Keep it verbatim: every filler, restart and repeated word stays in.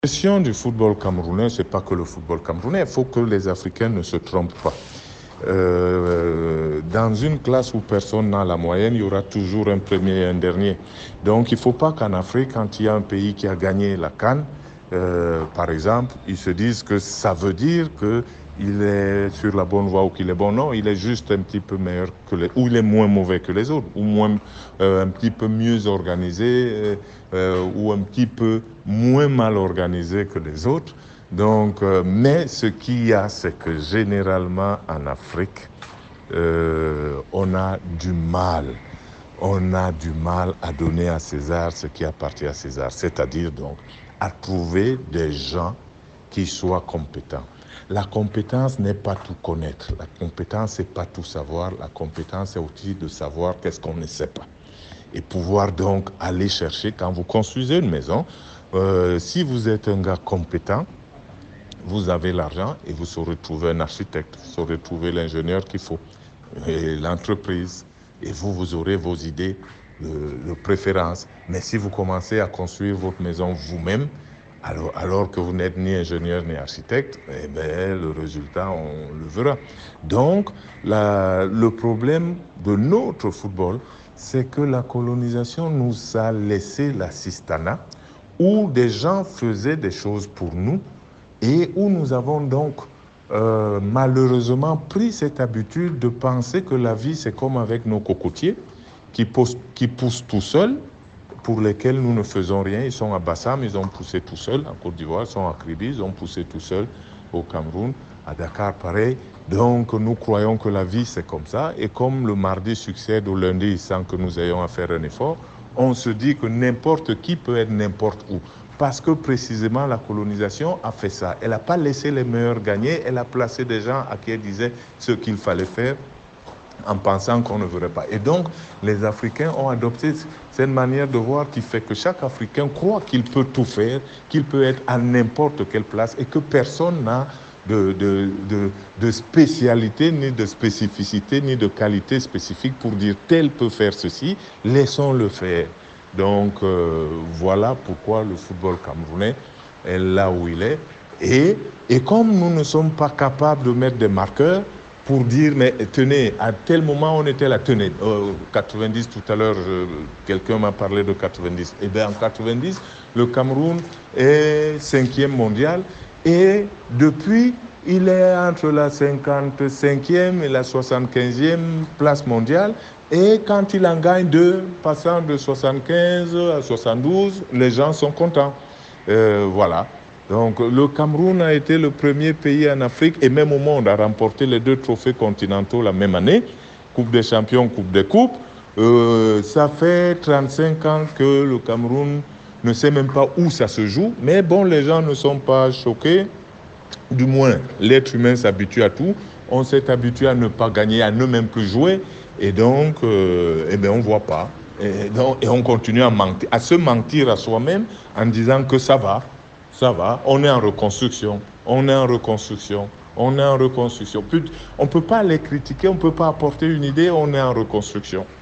La question du football camerounais, ce n'est pas que le football camerounais. Il faut que les Africains ne se trompent pas. Euh, dans une classe où personne n'a la moyenne, il y aura toujours un premier et un dernier. Donc il ne faut pas qu'en Afrique, quand il y a un pays qui a gagné la CAN, euh, par exemple, ils se disent que ça veut dire qu'il est sur la bonne voie ou qu'il est bon. Non, il est juste un petit peu meilleur que les, ou il est moins mauvais que les autres, ou moins, euh, un petit peu mieux organisé, euh, euh, ou un petit peu moins mal organisé que les autres. Donc, euh, mais ce qu'il y a, c'est que généralement en Afrique, euh, on a du mal. On a du mal à donner à César ce qui appartient à César, c'est-à-dire donc à trouver des gens qui soient compétents. La compétence n'est pas tout connaître, la compétence n'est pas tout savoir, la compétence est aussi de savoir qu'est-ce qu'on ne sait pas. Et pouvoir donc aller chercher, quand vous construisez une maison, euh, si vous êtes un gars compétent, vous avez l'argent et vous saurez trouver un architecte, vous saurez trouver l'ingénieur qu'il faut, et l'entreprise, et vous, vous aurez vos idées de, de préférence. Mais si vous commencez à construire votre maison vous-même, alors, alors que vous n'êtes ni ingénieur ni architecte, eh bien, le résultat, on le verra. Donc, la, le problème de notre football, c'est que la colonisation nous a laissé l'assistanat, où des gens faisaient des choses pour nous, et où nous avons donc euh, malheureusement pris cette habitude de penser que la vie, c'est comme avec nos cocotiers qui poussent, qui poussent tout seuls, pour lesquels nous ne faisons rien. Ils sont à Bassam, ils ont poussé tout seuls. En Côte d'Ivoire, ils sont à Kribi, ils ont poussé tout seuls. Au Cameroun, à Dakar, pareil. Donc, nous croyons que la vie, c'est comme ça. Et comme le mardi succède au lundi sans que nous ayons à faire un effort, on se dit que n'importe qui peut être n'importe où. Parce que précisément la colonisation a fait ça. Elle n'a pas laissé les meilleurs gagner, elle a placé des gens à qui elle disait ce qu'il fallait faire en pensant qu'on ne verrait pas. Et donc, les Africains ont adopté cette manière de voir qui fait que chaque Africain croit qu'il peut tout faire, qu'il peut être à n'importe quelle place et que personne n'a de, de, de, de spécialité, ni de spécificité, ni de qualité spécifique pour dire tel peut faire ceci, laissons-le faire. Donc, euh, voilà pourquoi le football camerounais est là où il est. Et, et comme nous ne sommes pas capables de mettre des marqueurs pour dire, mais tenez, à tel moment on était là, tenez, euh, quatre-vingt-dix tout à l'heure, quelqu'un m'a parlé de quatre-vingt-dix. Eh bien, en quatre-vingt-dix, le Cameroun est cinquième mondial et depuis, il est entre la cinquante-cinquième et la soixante-quinzième place mondiale. Et quand il en gagne deux, passant de soixante-quinze à soixante-douze, les gens sont contents. Euh, voilà. Donc le Cameroun a été le premier pays en Afrique et même au monde à remporter les deux trophées continentaux la même année, Coupe des champions, Coupe des coupes. Euh, ça fait trente-cinq ans que le Cameroun ne sait même pas où ça se joue, mais bon, les gens ne sont pas choqués. Du moins, l'être humain s'habitue à tout. On s'est habitué à ne pas gagner, à ne même plus jouer. Et donc, euh, eh bien, on ne voit pas. Et, donc, et on continue à, mentir, à se mentir à soi-même en disant que ça va, ça va, on est en reconstruction, on est en reconstruction, on est en reconstruction. On ne peut pas les critiquer, on ne peut pas apporter une idée, on est en reconstruction.